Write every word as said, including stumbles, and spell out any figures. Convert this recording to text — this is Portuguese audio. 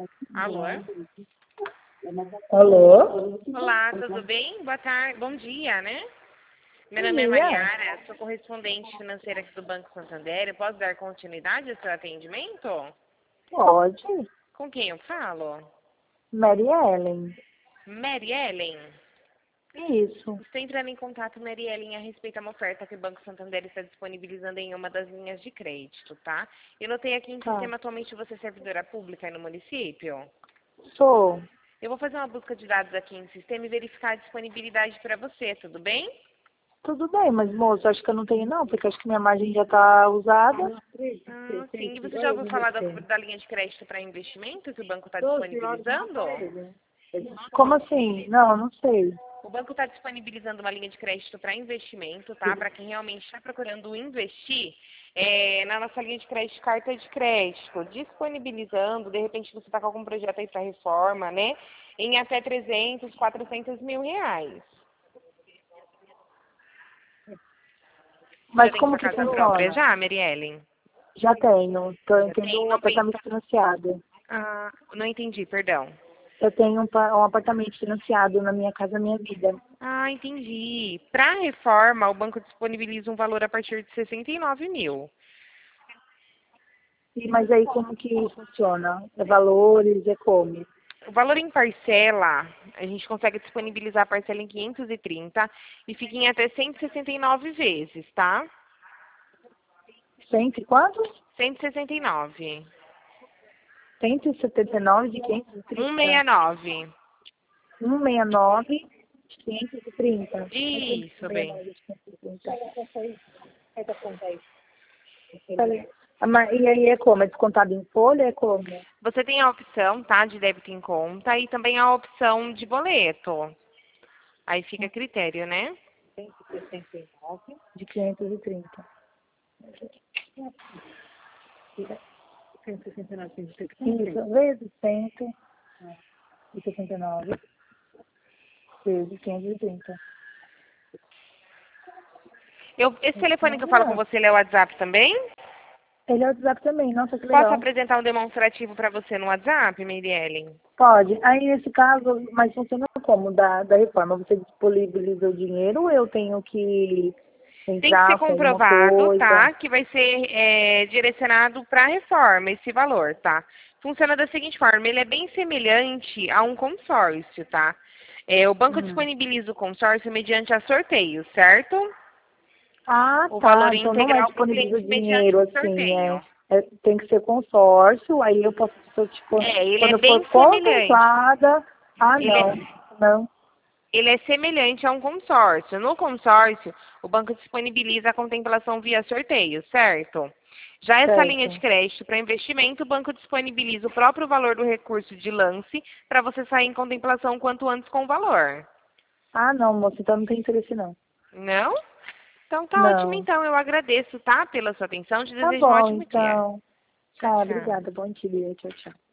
Alô? Alô? Olá, tudo bem? Boa tarde, bom dia, né? Meu Bom nome é dia. Mariara, sou correspondente financeira aqui do Banco Santander. Eu posso dar continuidade ao seu atendimento? Pode. Com quem eu falo? Mary Ellen. Mary Ellen? Isso. Estou entrando em contato, Mary Ellen, a respeito de uma oferta que o Banco Santander está disponibilizando em uma das linhas de crédito, tá? Eu notei aqui em Tá. sistema atualmente você é servidora pública aí no município. Sou. Eu vou fazer uma busca de dados aqui em sistema e verificar a disponibilidade para você, tudo bem? Tudo bem, mas moço, acho que eu não tenho não, porque acho que minha margem já está usada. Ah, sim. E você já ouviu falar da, da linha de crédito para investimento que o banco está disponibilizando? Como assim? Não, eu não sei. O banco está disponibilizando uma linha de crédito para investimento, tá? Para quem realmente está procurando investir é, na nossa linha de crédito, carta de crédito, disponibilizando, de repente você está com algum projeto aí para reforma, né? Em até trezentos, quatrocentos mil reais. Mas Já tem como sua que casa própria funciona? já, Mary Ellen? Já tenho. Tô, eu Já tenho tem? um Não pense... apartamento financiado. Ah, não entendi, perdão. Eu tenho um, pa- um apartamento financiado na minha casa, minha vida. Ah, entendi. Para a reforma, o banco disponibiliza um valor a partir de sessenta e nove mil. E, mas aí como que funciona? É valores, é como? O valor em parcela, a gente consegue disponibilizar a parcela em quinhentos e trinta e fica em até cento e sessenta e nove vezes, tá? Cento e quantos? cento e sessenta e nove. cento e setenta e nove de quinhentos e cento e trinta. sessenta e nove. cento e sessenta e nove de quinhentos e trinta. Isso, bem. Falei. Ah, mas e aí é como? É descontado em folha? É como? Você tem a opção, tá, de débito em conta e também a opção de boleto. Aí fica a critério, né? De quinhentos e trinta. Isso, vezes cento e sessenta e nove vezes quinhentos e trinta. Eu, esse telefone que eu falo com você, ele é o WhatsApp também? Ele é o WhatsApp também, nossa, que Posso legal. apresentar um demonstrativo para você no WhatsApp, Mary Ellen? Pode. Aí, nesse caso, mas funciona como da, da reforma? Você disponibiliza o dinheiro ou eu tenho que Tem que ser entrar com alguma comprovado, coisa? tá? Que vai ser é, direcionado para a reforma, esse valor, tá? Funciona da seguinte forma, ele é bem semelhante a um consórcio, tá? É, o banco Hum. disponibiliza o consórcio mediante a sorteio, certo? Ah, O valor tá. Então não é integral para o disponibiliza o cliente mediante dinheiro um assim, sorteio. é, é- tem que ser consórcio, aí eu posso, se eu, tipo, É, ele é quando eu for bem semelhante. contemplada, ah Ele não, é, não, ele é semelhante a um consórcio. No consórcio, o banco disponibiliza a contemplação via sorteio, certo? Já essa linha de certo. crédito para investimento, o banco disponibiliza o próprio valor do recurso de lance para você sair em contemplação quanto antes com o valor. Ah não, moça, então não tem interesse não. Não? Então tá ótimo Não. então. Eu agradeço, tá? Pela sua atenção. Te Tá desejo um bom, ótimo dia. então. Tchau, Tá, tchau. obrigada. Bom dia. Tchau, tchau.